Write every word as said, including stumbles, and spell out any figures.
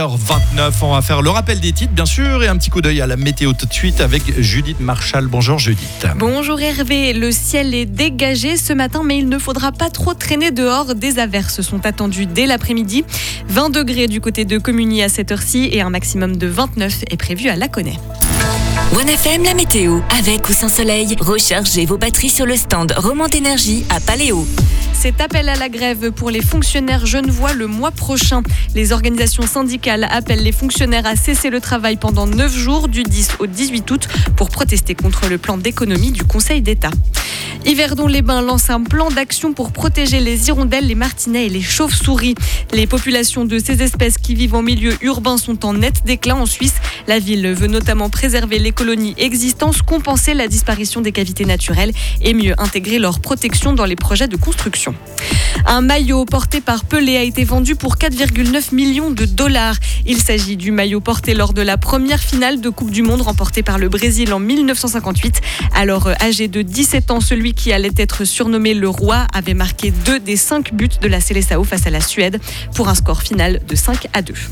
heures vingt-neuf, on va faire le rappel des titres bien sûr et un petit coup d'œil à la météo tout de suite avec Judith Marchal. Bonjour Judith. Bonjour Hervé, le ciel est dégagé ce matin mais il ne faudra pas trop traîner dehors. Des averses sont attendues dès l'après-midi. vingt degrés du côté de Comugny à cette heure-ci et un maximum de vingt-neuf est prévu à Laconais. One F M, la météo. Avec ou sans soleil, rechargez vos batteries sur le stand Romande Énergie à Paléo. C'est appel à la grève pour les fonctionnaires genevois le mois prochain. Les organisations syndicales appellent les fonctionnaires à cesser le travail pendant neuf jours du dix au dix-huit août pour protester contre le plan d'économie du Conseil d'État. Yverdon-les-Bains lance un plan d'action pour protéger les hirondelles, les martinets et les chauves-souris. Les populations de ces espèces qui vivent en milieu urbain sont en net déclin en Suisse. La ville veut notamment préserver les colonies existantes, compenser la disparition des cavités naturelles et mieux intégrer leur protection dans les projets de construction. Un maillot porté par Pelé a été vendu pour quatre virgule neuf millions de dollars. Il s'agit du maillot porté lors de la première finale de Coupe du Monde remportée par le Brésil en mille neuf cent cinquante-huit. Alors âgé de dix-sept ans, celui qui allait être surnommé le roi avait marqué deux des cinq buts de la Seleção face à la Suède pour un score final de cinq à deux.